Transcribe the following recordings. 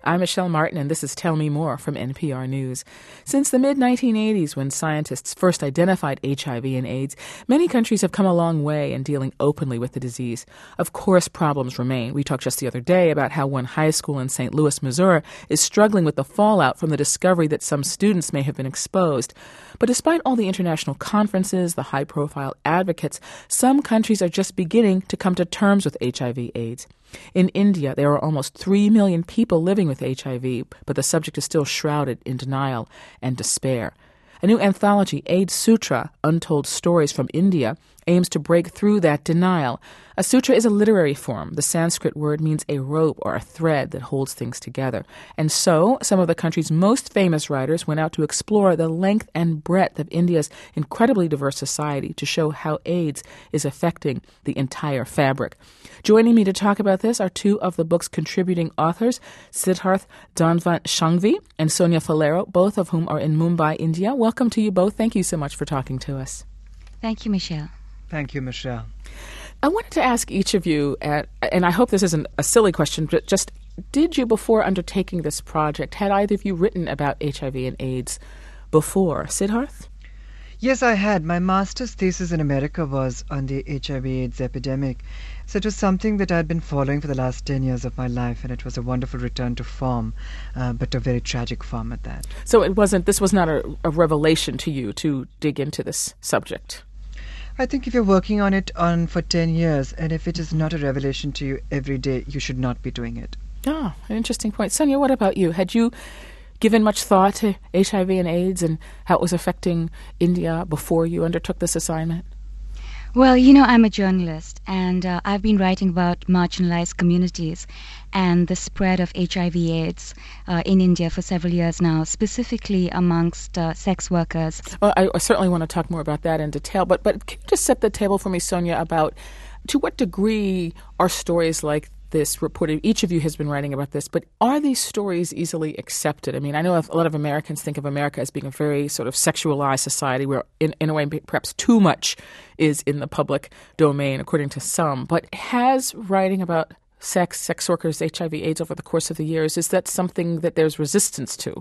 I'm Michelle Martin, and this is Tell Me More from NPR News. Since the mid-1980s, when scientists first identified HIV and AIDS, many countries have come a long way in dealing openly with the disease. Of course, problems remain. We talked just the other day about how one high school in St. Louis, Missouri, is struggling with the fallout from the discovery that some students may have been exposed. But despite all the international conferences, the high-profile advocates, some countries are just beginning to come to terms with HIV/AIDS. In India, there are almost 3 million people living with HIV, but the subject is still shrouded in denial and despair. A new anthology, AIDS Sutra, Untold Stories from India, aims to break through that denial. A sutra is a literary form. The Sanskrit word means a rope or a thread that holds things together. And so, some of the country's most famous writers went out to explore the length and breadth of India's incredibly diverse society to show how AIDS is affecting the entire fabric. Joining me to talk about this are two of the book's contributing authors, Siddharth Dhanvant-Shanghvi and Sonia Falero, both of whom are in Mumbai, India. Welcome to you both. Thank you so much for talking to us. Thank you, Michelle. Thank you, Michelle. I wanted to ask each of you, and I hope this isn't a silly question, but just did you, before undertaking this project, had either of you written about HIV and AIDS before? Siddharth? Yes, I had. My master's thesis in America was on the HIV/AIDS epidemic. So it was something that I'd been following for the last 10 years of my life, and it was a wonderful return to form, but a very tragic form at that. So this was not a revelation to you to dig into this subject? I think if you're working on it for 10 years, and if it is not a revelation to you every day, you should not be doing it. Oh, an interesting point. Sonia, what about you? Had you given much thought to HIV and AIDS and how it was affecting India before you undertook this assignment? Well, I'm a journalist, and I've been writing about marginalized communities and the spread of HIV/AIDS in India for several years now, specifically amongst sex workers. Well, I certainly want to talk more about that in detail, but can you just set the table for me, Sonia, about to what degree are stories like this reported? Each of you has been writing about this, but are these stories easily accepted? I mean, I know a lot of Americans think of America as being a very sort of sexualized society where, in a way, perhaps too much is in the public domain, according to some. But has writing about sex workers, HIV/AIDS over the course of the years, is that something that there's resistance to?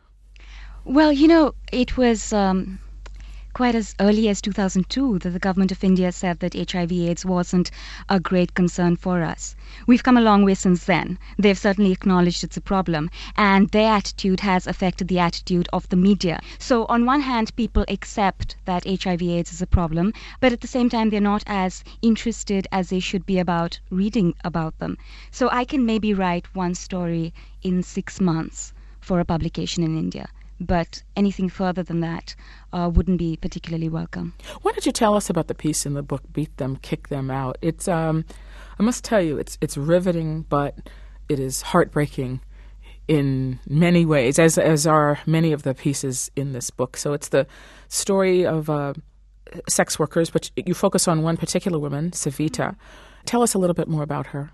Well, it was quite as early as 2002 that the government of India said that HIV/AIDS wasn't a great concern for us. We've come a long way since then. They've certainly acknowledged it's a problem, and their attitude has affected the attitude of the media. So on one hand, people accept that HIV/AIDS is a problem, but at the same time, they're not as interested as they should be about reading about them. So I can maybe write one story in 6 months for a publication in India. But anything further than that wouldn't be particularly welcome. Why don't you tell us about the piece in the book, Beat Them, Kick Them Out? It's, I must tell you, it's riveting, but it is heartbreaking in many ways, as are many of the pieces in this book. So it's the story of sex workers, but you focus on one particular woman, Savita. Tell us a little bit more about her.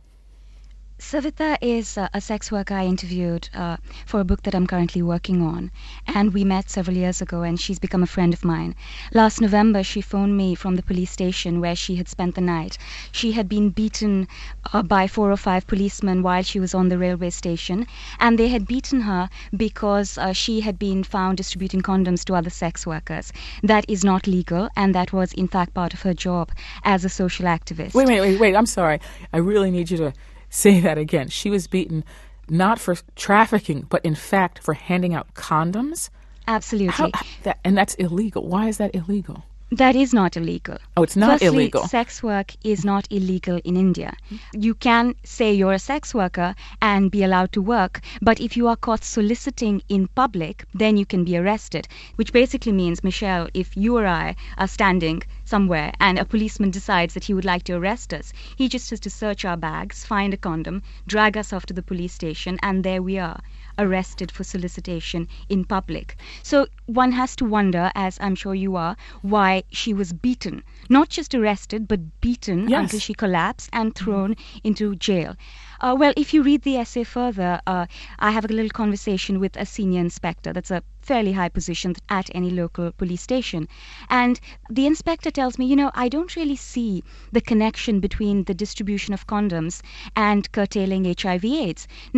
Savita is a sex worker I interviewed for a book that I'm currently working on. And we met several years ago, and she's become a friend of mine. Last November, she phoned me from the police station where she had spent the night. She had been beaten by 4 or 5 policemen while she was on the railway station. And they had beaten her because she had been found distributing condoms to other sex workers. That is not legal, and that was, in fact, part of her job as a social activist. Wait. I'm sorry. I really need you to say that again. She was beaten not for trafficking, but in fact for handing out condoms? Absolutely. And that's illegal. Why is that illegal? That is not illegal. Oh, it's not illegal. Firstly, sex work is not illegal in India. You can say you're a sex worker and be allowed to work, but if you are caught soliciting in public, then you can be arrested, which basically means, Michelle, if you or I are standing somewhere and a policeman decides that he would like to arrest us, he just has to search our bags, find a condom, drag us off to the police station, and there we are, arrested for solicitation in public. So one has to wonder, as I'm sure you are, why she was beaten. Not just arrested, but beaten until she collapsed and thrown into jail. Well, if you read the essay further, I have a little conversation with a senior inspector. That's a fairly high position at any local police station. And the inspector tells me, I don't really see the connection between the distribution of condoms and curtailing HIV/AIDS. Now,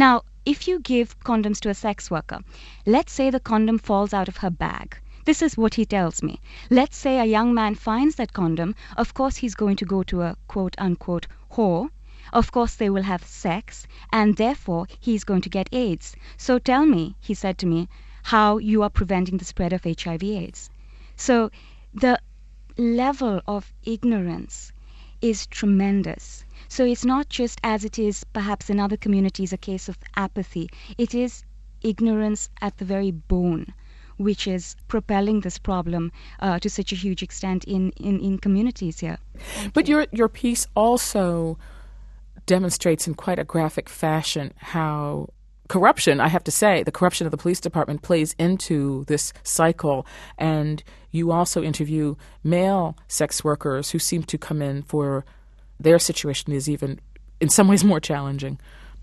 if you give condoms to a sex worker, let's say the condom falls out of her bag. This is what he tells me. Let's say a young man finds that condom. Of course, he's going to go to a quote unquote whore. Of course, they will have sex, and therefore he's going to get AIDS. So tell me, he said to me, how you are preventing the spread of HIV/AIDS. So the level of ignorance is tremendous. So it's not just, as it is perhaps in other communities, a case of apathy. It is ignorance at the very bone, which is propelling this problem to such a huge extent in communities here. But your piece also demonstrates in quite a graphic fashion how corruption, I have to say, the corruption of the police department plays into this cycle. And you also interview male sex workers who seem to come in for their situation is even in some ways more challenging.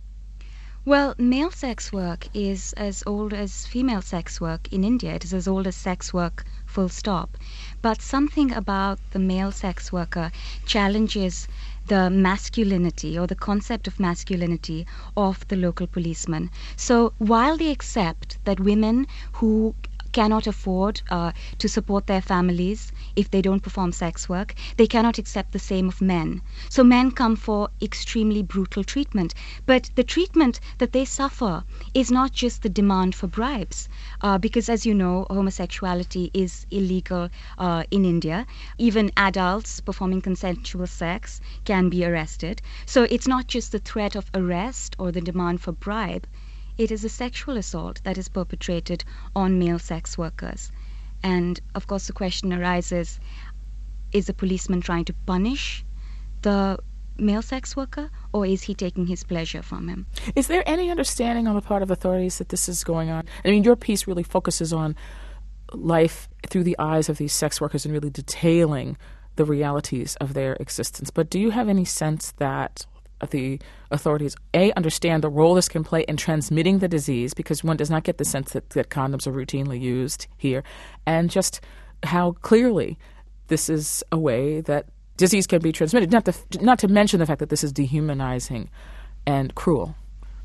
Well, male sex work is as old as female sex work in India. It is as old as sex work, full stop. But something about the male sex worker challenges the masculinity or the concept of masculinity of the local policeman. So while they accept that women who cannot afford to support their families if they don't perform sex work, they cannot accept the same of men. So men come for extremely brutal treatment. But the treatment that they suffer is not just the demand for bribes, because as you know, homosexuality is illegal in India. Even adults performing consensual sex can be arrested. So it's not just the threat of arrest or the demand for bribe. It is a sexual assault that is perpetrated on male sex workers. And of course the question arises, is the policeman trying to punish the male sex worker, or is he taking his pleasure from him? Is there any understanding on the part of authorities that this is going on? I mean, your piece really focuses on life through the eyes of these sex workers and really detailing the realities of their existence. But do you have any sense that the authorities, A, understand the role this can play in transmitting the disease, because one does not get the sense that condoms are routinely used here, and just how clearly this is a way that disease can be transmitted, not to mention the fact that this is dehumanizing and cruel?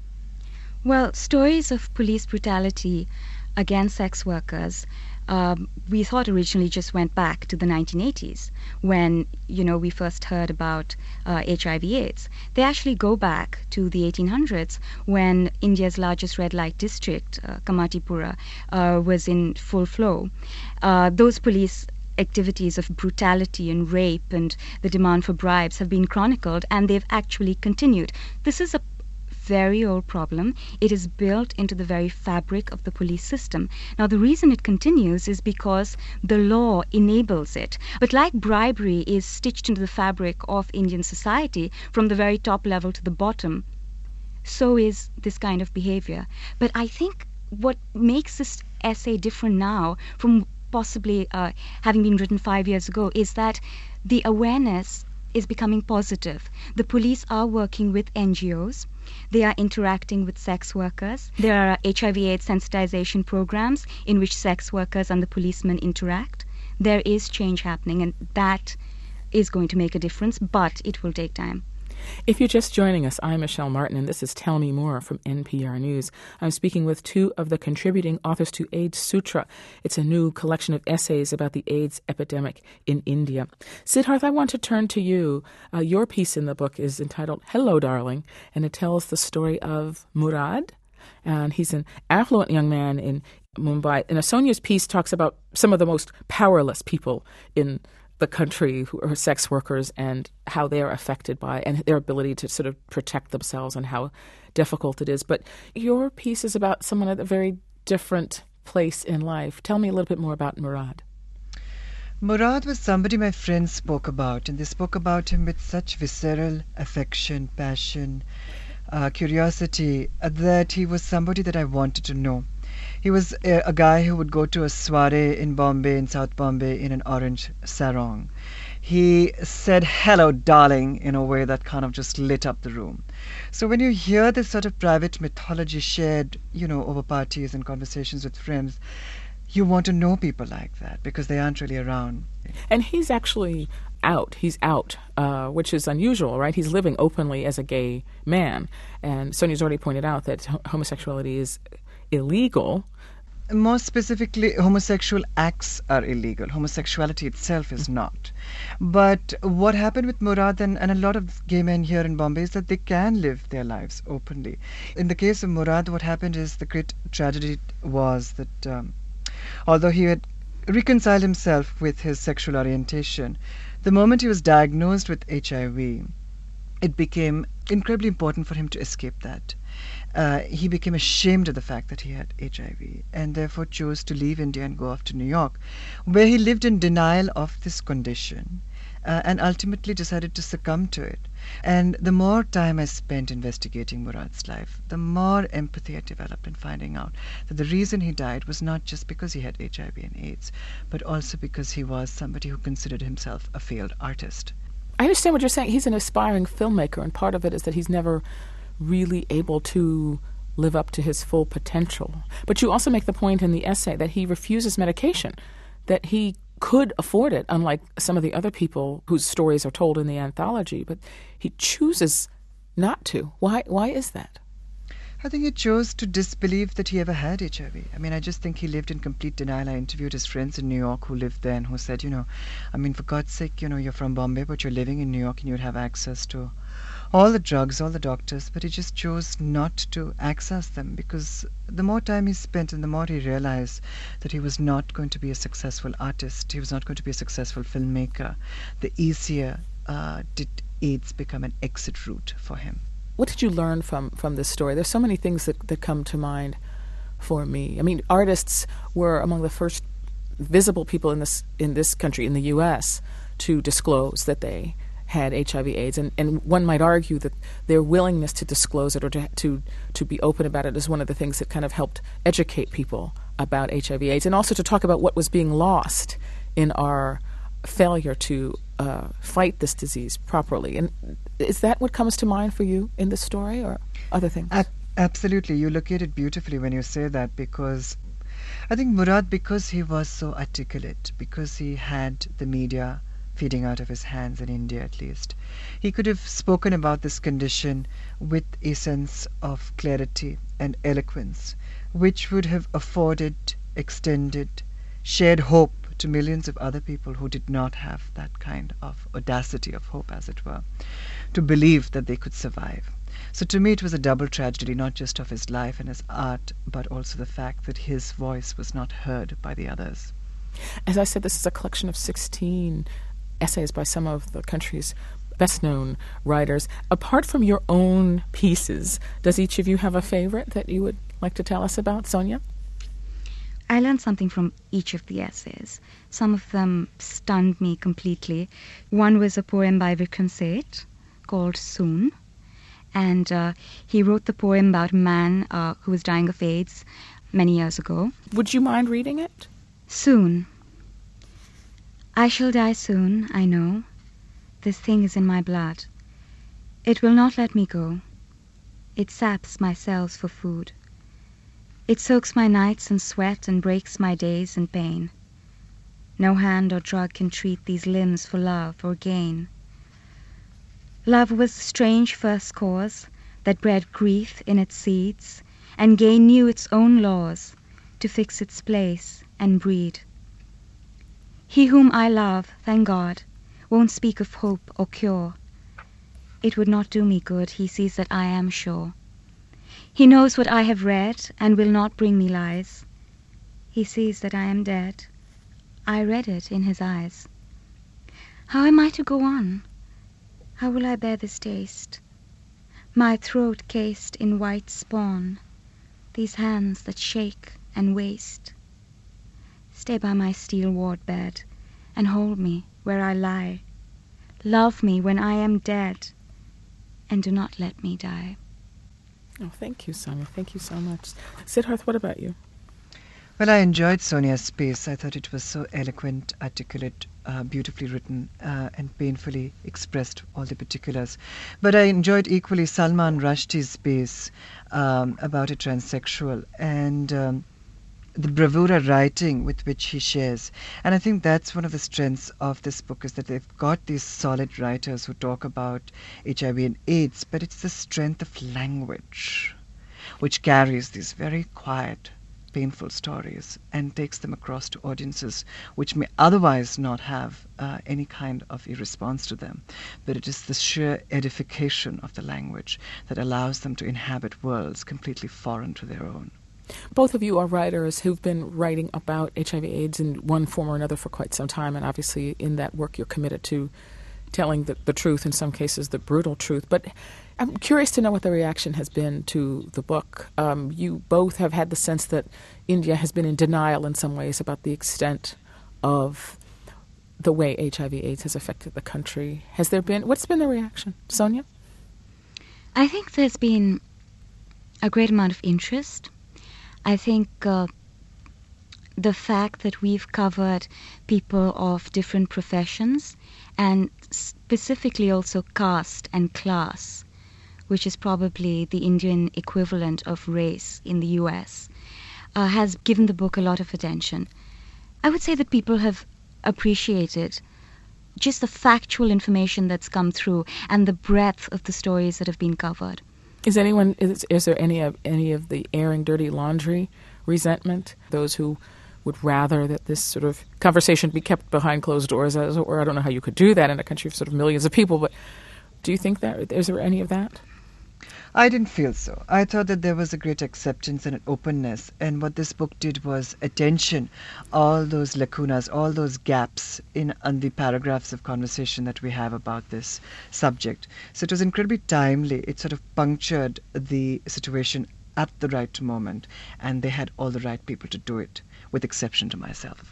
Well, stories of police brutality against sex workers, we thought originally just went back to the 1980s when, we first heard about HIV/AIDS. They actually go back to the 1800s when India's largest red light district, Kamatipura, was in full flow. Those police activities of brutality and rape and the demand for bribes have been chronicled, and they've actually continued. This is a very old problem. It is built into the very fabric of the police system. Now, the reason it continues is because the law enables it. But like bribery is stitched into the fabric of Indian society from the very top level to the bottom, so is this kind of behavior. But I think what makes this essay different now from possibly having been written 5 years ago is that the awareness is becoming positive. The police are working with NGOs. They are interacting with sex workers. There are HIV/AIDS sensitization programs in which sex workers and the policemen interact. There is change happening, and that is going to make a difference, but it will take time. If you're just joining us, I'm Michelle Martin, and this is Tell Me More from NPR News. I'm speaking with two of the contributing authors to AIDS Sutra. It's a new collection of essays about the AIDS epidemic in India. Siddharth, I want to turn to you. Your piece in the book is entitled Hello, Darling, and it tells the story of Murad. And he's an affluent young man in Mumbai. And Sonia's piece talks about some of the most powerless people in the country who are sex workers and how they are affected by and their ability to sort of protect themselves and how difficult it is. But your piece is about someone at a very different place in life. Tell me a little bit more about Murad. Murad was somebody my friends spoke about, and they spoke about him with such visceral affection, passion, curiosity, that he was somebody that I wanted to know. He was a guy who would go to a soiree in Bombay, in South Bombay, in an orange sarong. He said, "Hello, darling," in a way that kind of just lit up the room. So when you hear this sort of private mythology shared, over parties and conversations with friends, you want to know people like that because they aren't really around. And he's actually out. He's out, which is unusual, right? He's living openly as a gay man. And Sonia's already pointed out that homosexuality is illegal. More specifically, homosexual acts are illegal. Homosexuality itself is not. But what happened with Murad and a lot of gay men here in Bombay is that they can live their lives openly. In the case of Murad, what happened is the great tragedy was that although he had reconciled himself with his sexual orientation, the moment he was diagnosed with HIV, it became incredibly important for him to escape that. He became ashamed of the fact that he had HIV and therefore chose to leave India and go off to New York, where he lived in denial of this condition and ultimately decided to succumb to it. And the more time I spent investigating Murad's life, the more empathy I developed in finding out that the reason he died was not just because he had HIV and AIDS, but also because he was somebody who considered himself a failed artist. I understand what you're saying. He's an aspiring filmmaker, and part of it is that he's never really able to live up to his full potential. But you also make the point in the essay that he refuses medication, that he could afford it, unlike some of the other people whose stories are told in the anthology, but he chooses not to. Why is that? I think he chose to disbelieve that he ever had HIV. I mean, I just think he lived in complete denial. I interviewed his friends in New York who lived there and who said, for God's sake, you're from Bombay, but you're living in New York and you'd have access to all the drugs, all the doctors, but he just chose not to access them because the more time he spent and the more he realized that he was not going to be a successful artist, he was not going to be a successful filmmaker, the easier did AIDS become an exit route for him. What did you learn from this story? There's so many things that come to mind for me. I mean, artists were among the first visible people in this country, in the U.S., to disclose that they had HIV/AIDS, and one might argue that their willingness to disclose it or to be open about it is one of the things that kind of helped educate people about HIV/AIDS, and also to talk about what was being lost in our failure to fight this disease properly. And is that what comes to mind for you in this story, or other things? Absolutely. You locate it beautifully when you say that, because I think Murad, because he was so articulate, because he had the media feeding out of his hands, in India at least, he could have spoken about this condition with a sense of clarity and eloquence, which would have afforded, extended, shared hope to millions of other people who did not have that kind of audacity of hope, as it were, to believe that they could survive. So to me it was a double tragedy, not just of his life and his art, but also the fact that his voice was not heard by the others. As I said, this is a collection of 16 essays by some of the country's best-known writers. Apart from your own pieces, does each of you have a favorite that you would like to tell us about? Sonia? I learned something from each of the essays. Some of them stunned me completely. One was a poem by Vikram Seth called Soon. And he wrote the poem about a man who was dying of AIDS many years ago. Would you mind reading it? Soon. I shall die soon, I know. This thing is in my blood. It will not let me go. It saps my cells for food. It soaks my nights in sweat and breaks my days in pain. No hand or drug can treat these limbs for love or gain. Love was the strange first cause that bred grief in its seeds, and gain knew its own laws to fix its place and breed. He whom I love, thank God, won't speak of hope or cure. It would not do me good, he sees that I am sure. He knows what I have read, and will not bring me lies. He sees that I am dead. I read it in his eyes. How am I to go on? How will I bear this taste? My throat cased in white spawn, these hands that shake and waste. Stay by my steel ward bed, and hold me where I lie. Love me when I am dead, and do not let me die. Oh, thank you, Sonia. Thank you so much. Siddharth, what about you? Well, I enjoyed Sonia's piece. I thought it was so eloquent, articulate, beautifully written, and painfully expressed all the particulars. But I enjoyed equally Salman Rushdie's piece about a transsexual. And the bravura writing with which he shares. And I think that's one of the strengths of this book, is that they've got these solid writers who talk about HIV and AIDS, but it's the strength of language which carries these very quiet, painful stories and takes them across to audiences which may otherwise not have any kind of a response to them. But it is the sheer edification of the language that allows them to inhabit worlds completely foreign to their own. Both of you are writers who've been writing about HIV/AIDS in one form or another for quite some time, and obviously in that work you're committed to telling the truth, in some cases the brutal truth. But I'm curious to know what the reaction has been to the book. You both have had the sense that India has been in denial in some ways about the extent of the way HIV/AIDS has affected the country. What's been the reaction? Sonia? I think there's been a great amount of interest. I think the fact that we've covered people of different professions and specifically also caste and class, which is probably the Indian equivalent of race in the US, has given the book a lot of attention. I would say that people have appreciated just the factual information that's come through and the breadth of the stories that have been covered. Is there any of the airing dirty laundry resentment? Those who would rather that this sort of conversation be kept behind closed doors, or I don't know how you could do that in a country of sort of millions of people, but do you think that, is there any of that? I didn't feel so. I thought that there was a great acceptance and an openness, and what this book did was attention all those lacunas, all those gaps in the paragraphs of conversation that we have about this subject. So it was incredibly timely. It sort of punctured the situation at the right moment, and they had all the right people to do it, with exception to myself.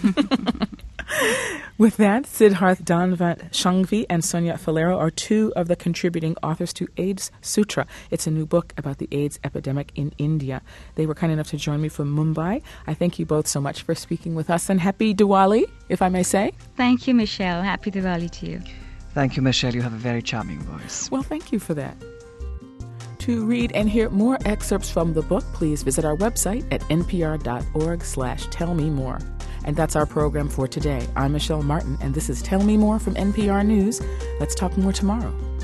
With that, Siddharth Danvat Shangvi and Sonia Falero are two of the contributing authors to AIDS Sutra. It's a new book about the AIDS epidemic in India. They were kind enough to join me from Mumbai. I thank you both so much for speaking with us, and happy Diwali, if I may say. Thank you, Michelle. Happy Diwali to you. Thank you, Michelle. You have a very charming voice. Well, thank you for that. To read and hear more excerpts from the book, please visit our website at npr.org/tellmemore. And that's our program for today. I'm Michelle Martin, and this is Tell Me More from NPR News. Let's talk more tomorrow.